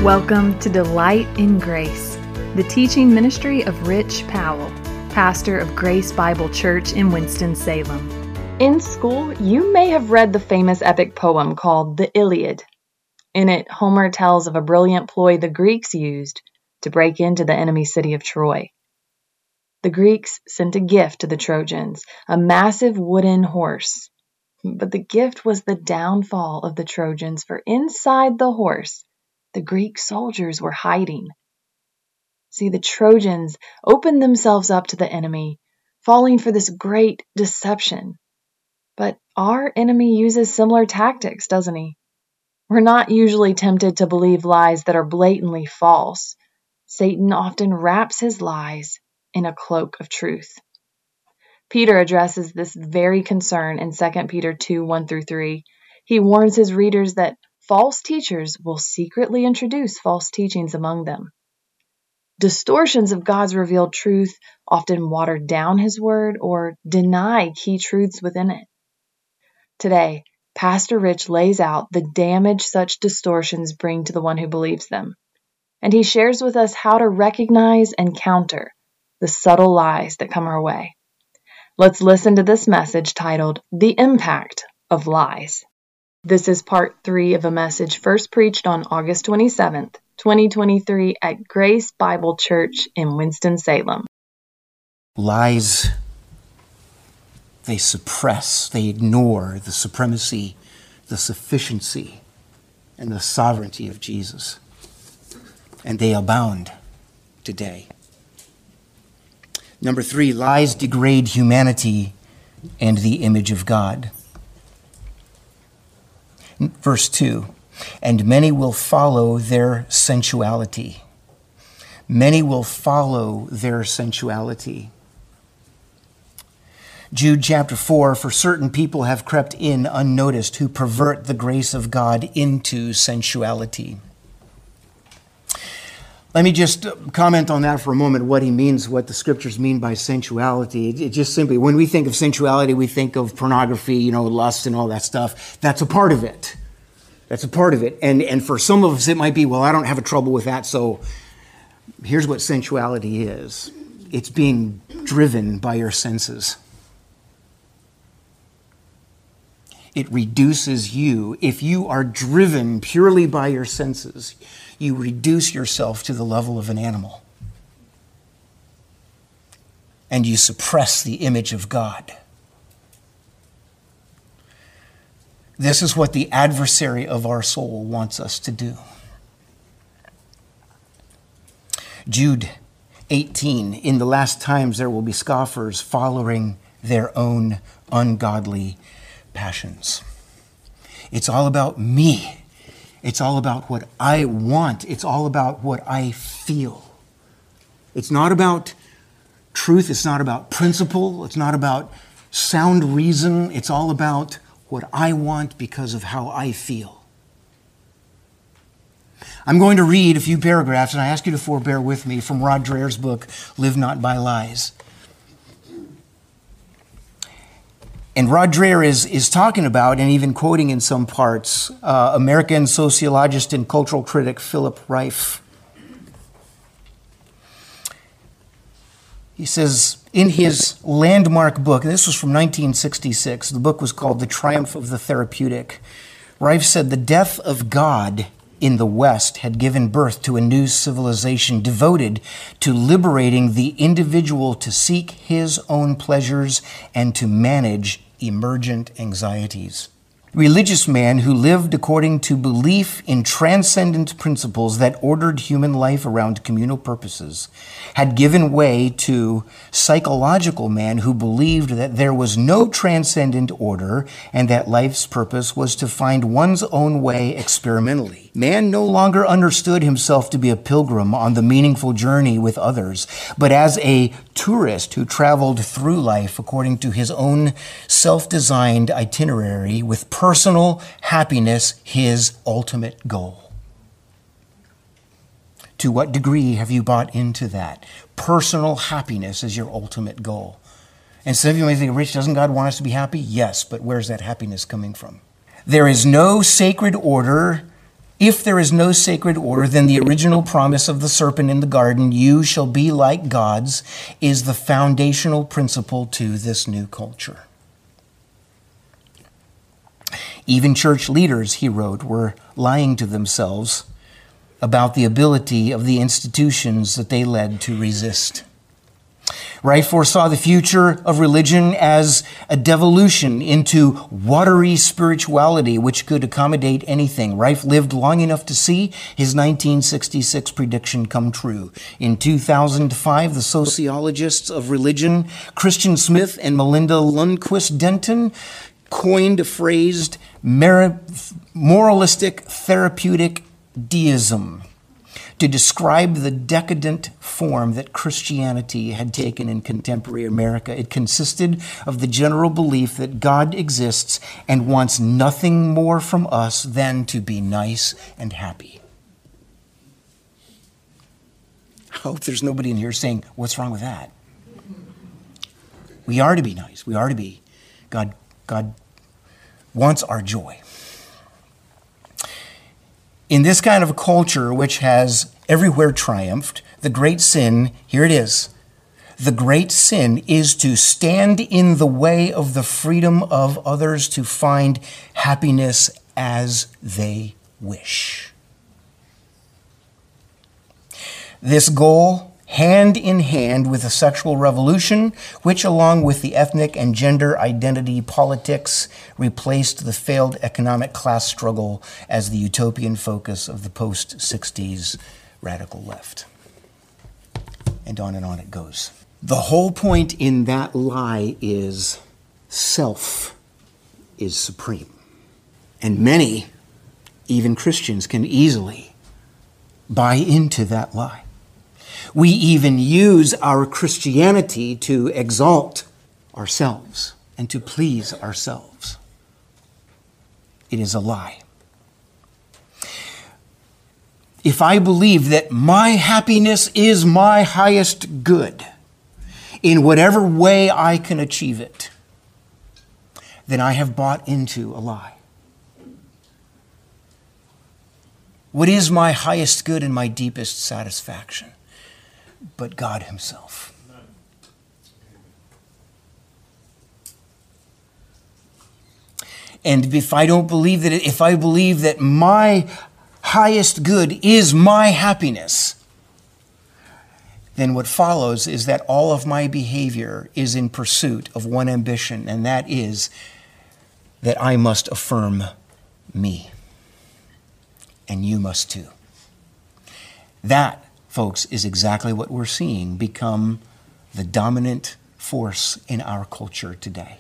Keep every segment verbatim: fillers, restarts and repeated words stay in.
Welcome to Delight in Grace, the teaching ministry of Rich Powell, pastor of Grace Bible Church in Winston-Salem. In school, you may have read the famous epic poem called the Iliad. In it, Homer tells of a brilliant ploy the Greeks used to break into the enemy city of Troy. The Greeks sent a gift to the Trojans, a massive wooden horse. But the gift was the downfall of the Trojans, for inside the horse, the Greek soldiers were hiding. See, the Trojans opened themselves up to the enemy, falling for this great deception. But our enemy uses similar tactics, doesn't he? We're not usually tempted to believe lies that are blatantly false. Satan often wraps his lies in a cloak of truth. Peter addresses this very concern in Second Peter two, one through three. He warns his readers that false teachers will secretly introduce false teachings among them. Distortions of God's revealed truth often water down his word or deny key truths within it. Today, Pastor Rich lays out the damage such distortions bring to the one who believes them, and he shares with us how to recognize and counter the subtle lies that come our way. Let's listen to this message titled, The Impact of Lies. This is part three of a message first preached on August twenty-seventh, twenty twenty-three at Grace Bible Church in Winston-Salem. Lies, they suppress, they ignore the supremacy, the sufficiency, and the sovereignty of Jesus. And they abound today. Number three, lies degrade humanity and the image of God. Verse two, and many will follow their sensuality. Many will follow their sensuality. Jude chapter four, for certain people have crept in unnoticed who pervert the grace of God into sensuality. Let me just comment on that for a moment, what he means, what the scriptures mean by sensuality. It, it just simply, when we think of sensuality, we think of pornography, you know, lust and all that stuff. That's a part of it. That's a part of it. And, and for some of us, it might be, well, I don't have a trouble with that, so here's what sensuality is. It's being driven by your senses. It reduces you. If you are driven purely by your senses, you reduce yourself to the level of an animal. And you suppress the image of God. This is what the adversary of our soul wants us to do. Jude eighteen, in the last times there will be scoffers following their own ungodly passions. It's all about me. It's all about what I want. It's all about what I feel. It's not about truth. It's not about principle. It's not about sound reason. It's all about what I want because of how I feel. I'm going to read a few paragraphs, and I ask you to forbear with me, from Rod Dreher's book, Live Not by Lies. And Rod Dreher is, is talking about, and even quoting in some parts, uh, American sociologist and cultural critic Philip Reif. He says, in his landmark book, and this was from nineteen sixty-six, the book was called The Triumph of the Therapeutic. Reif said, the death of God in the West had given birth to a new civilization devoted to liberating the individual to seek his own pleasures and to manage emergent anxieties. Religious man who lived according to belief in transcendent principles that ordered human life around communal purposes had given way to psychological man who believed that there was no transcendent order and that life's purpose was to find one's own way experimentally. Man no longer understood himself to be a pilgrim on the meaningful journey with others, but as a tourist who traveled through life according to his own self-designed itinerary with personal happiness his ultimate goal. To what degree have you bought into that? Personal happiness is your ultimate goal. And some of you may think, Rich, doesn't God want us to be happy? Yes, but where's that happiness coming from? There is no sacred order If there is no sacred order, then the original promise of the serpent in the garden, you shall be like gods, is the foundational principle to this new culture. Even church leaders, he wrote, were lying to themselves about the ability of the institutions that they led to resist. Wright foresaw the future of religion as a devolution into watery spirituality, which could accommodate anything. Wright lived long enough to see his nineteen sixty-six prediction come true. In two thousand five, the sociologists of religion, Christian Smith and Melinda Lundquist Denton, coined a phrase, moralistic therapeutic deism, to describe the decadent form that Christianity had taken in contemporary America. It consisted of the general belief that God exists and wants nothing more from us than to be nice and happy. I hope there's nobody in here saying, what's wrong with that? We are to be nice. We are to be. God, God wants our joy. In this kind of a culture which has everywhere triumphed, the great sin, here it is, the great sin is to stand in the way of the freedom of others to find happiness as they wish. This goal, hand in hand with the sexual revolution, which along with the ethnic and gender identity politics replaced the failed economic class struggle as the utopian focus of the post-sixties radical left. And on and on it goes. The whole point in that lie is self is supreme. And many, even Christians, can easily buy into that lie. We even use our Christianity to exalt ourselves and to please ourselves. It is a lie. If I believe that my happiness is my highest good, in whatever way I can achieve it, then I have bought into a lie. What is my highest good and my deepest satisfaction? But God himself. And if I don't believe that, if I believe that my highest good is my happiness, then what follows is that all of my behavior is in pursuit of one ambition, and that is that I must affirm me. And you must too. That, folks, is exactly what we're seeing become the dominant force in our culture today.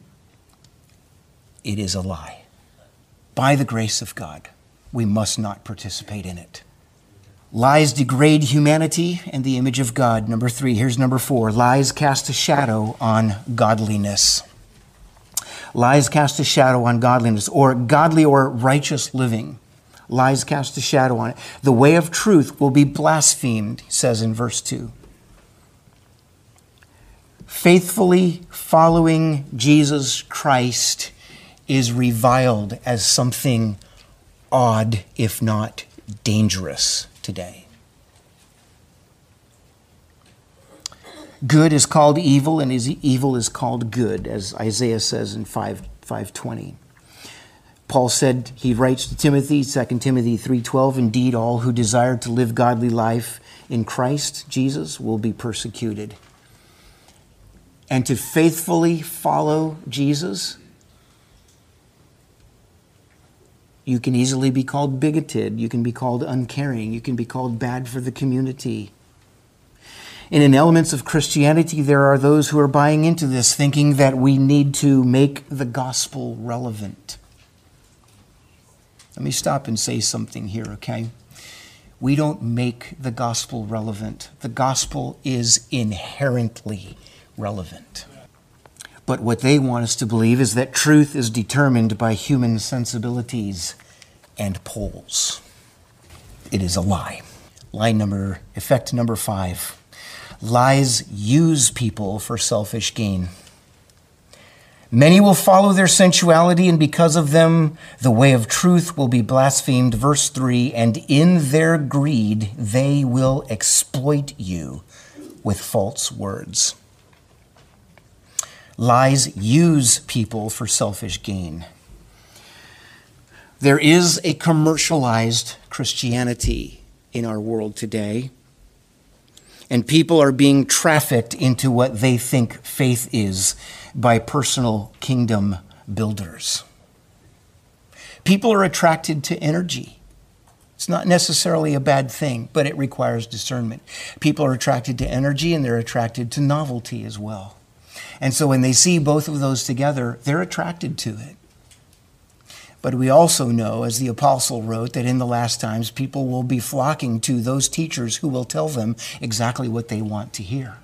It is a lie. By the grace of God, we must not participate in it. Lies degrade humanity and the image of God. Number three, here's number four. Lies cast a shadow on godliness. Lies cast a shadow on godliness, or godly or righteous living. Lies cast a shadow on it. The way of truth will be blasphemed, he says in verse two. Faithfully following Jesus Christ is reviled as something odd, if not dangerous, today. Good is called evil, and evil is called good, as Isaiah says in five twenty. Paul said, he writes to Timothy, Second Timothy three twelve, indeed, all who desire to live godly life in Christ Jesus will be persecuted. And to faithfully follow Jesus, you can easily be called bigoted. You can be called uncaring. You can be called bad for the community. And in elements of Christianity, there are those who are buying into this, thinking that we need to make the gospel relevant. Let me stop and say something here, okay? We don't make the gospel relevant. The gospel is inherently relevant. But what they want us to believe is that truth is determined by human sensibilities and polls. It is a lie. Lie number, effect number five. Lies use people for selfish gain. Many will follow their sensuality, and because of them, the way of truth will be blasphemed. Verse three, and in their greed, they will exploit you with false words. Lies use people for selfish gain. There is a commercialized Christianity in our world today, and people are being trafficked into what they think faith is by personal kingdom builders. People are attracted to energy. It's not necessarily a bad thing, but it requires discernment. People are attracted to energy, and they're attracted to novelty as well. And so when they see both of those together, they're attracted to it. But we also know, as the apostle wrote, that in the last times, people will be flocking to those teachers who will tell them exactly what they want to hear.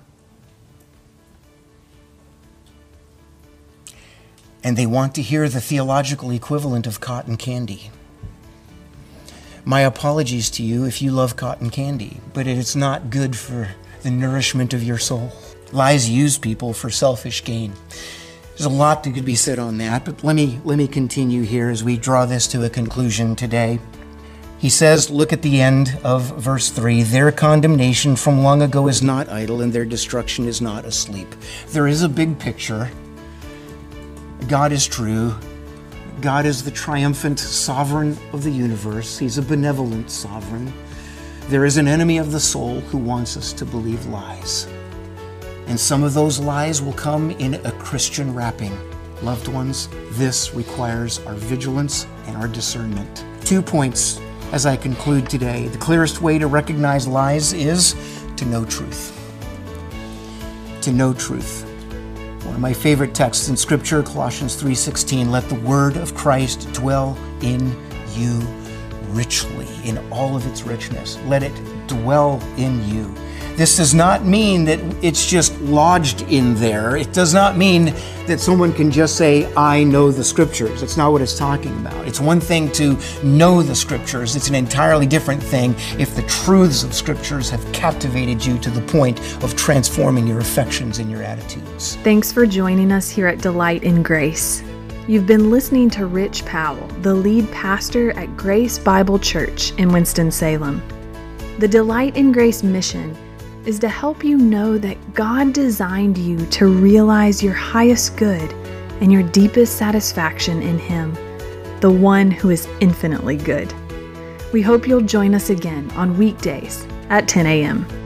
And they want to hear the theological equivalent of cotton candy. My apologies to you if you love cotton candy, but it is not good for the nourishment of your soul. Lies use people for selfish gain. There's a lot that could be said on that, but let me, let me continue here as we draw this to a conclusion today. He says, look at the end of verse three, their condemnation from long ago is not idle, and their destruction is not asleep. There is a big picture. God is true. God is the triumphant sovereign of the universe. He's a benevolent sovereign. There is an enemy of the soul who wants us to believe lies. And some of those lies will come in a Christian wrapping. Loved ones, this requires our vigilance and our discernment. Two points as I conclude today. The clearest way to recognize lies is to know truth. To know truth. One of my favorite texts in Scripture, Colossians three sixteen, let the word of Christ dwell in you richly, in all of its richness. Let it dwell in you. This does not mean that it's just lodged in there. It does not mean that someone can just say, I know the Scriptures. That's not what it's talking about. It's one thing to know the Scriptures. It's an entirely different thing if the truths of Scriptures have captivated you to the point of transforming your affections and your attitudes. Thanks for joining us here at Delight in Grace. You've been listening to Rich Powell, the lead pastor at Grace Bible Church in Winston-Salem. The Delight in Grace mission is to help you know that God designed you to realize your highest good and your deepest satisfaction in Him, the one who is infinitely good. We hope you'll join us again on weekdays at ten a.m.